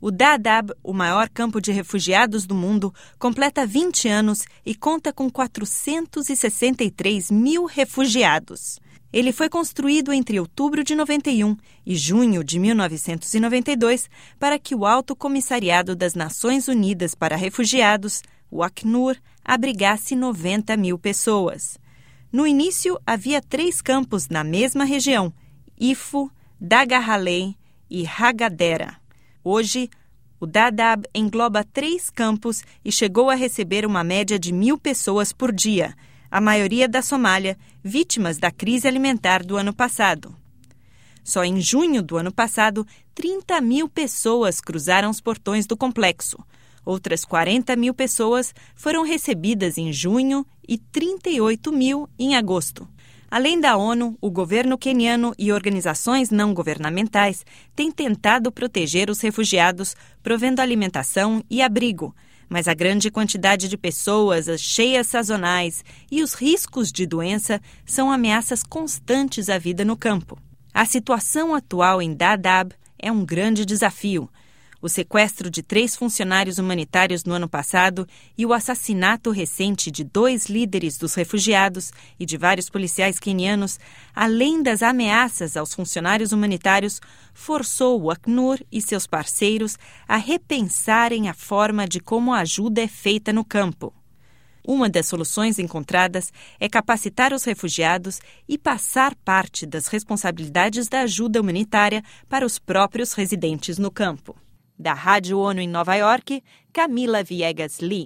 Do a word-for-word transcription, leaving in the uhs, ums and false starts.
O Dadaab, o maior campo de refugiados do mundo, completa vinte anos e conta com quatrocentos e sessenta e três mil refugiados. Ele foi construído entre outubro de noventa e um e junho de mil novecentos e noventa e dois para que o Alto Comissariado das Nações Unidas para Refugiados, o Acnur, abrigasse noventa mil pessoas. No início, havia três campos na mesma região, Ifo, Dagahaley e Hagadera. Hoje, o Dadaab engloba três campos e chegou a receber uma média de mil pessoas por dia, a maioria da Somália, vítimas da crise alimentar do ano passado. Só em junho do ano passado, trinta mil pessoas cruzaram os portões do complexo. Outras quarenta mil pessoas foram recebidas em junho e trinta e oito mil em agosto. Além da ONU, o governo queniano e organizações não governamentais têm tentado proteger os refugiados, provendo alimentação e abrigo, mas a grande quantidade de pessoas, as cheias sazonais e os riscos de doença são ameaças constantes à vida no campo. A situação atual em Dadaab é um grande desafio. O sequestro de três funcionários humanitários no ano passado e o assassinato recente de dois líderes dos refugiados e de vários policiais quenianos, além das ameaças aos funcionários humanitários, forçou o Acnur e seus parceiros a repensarem a forma de como a ajuda é feita no campo. Uma das soluções encontradas é capacitar os refugiados e passar parte das responsabilidades da ajuda humanitária para os próprios residentes no campo. Da Rádio ONU em Nova York, Camila Viegas Lee.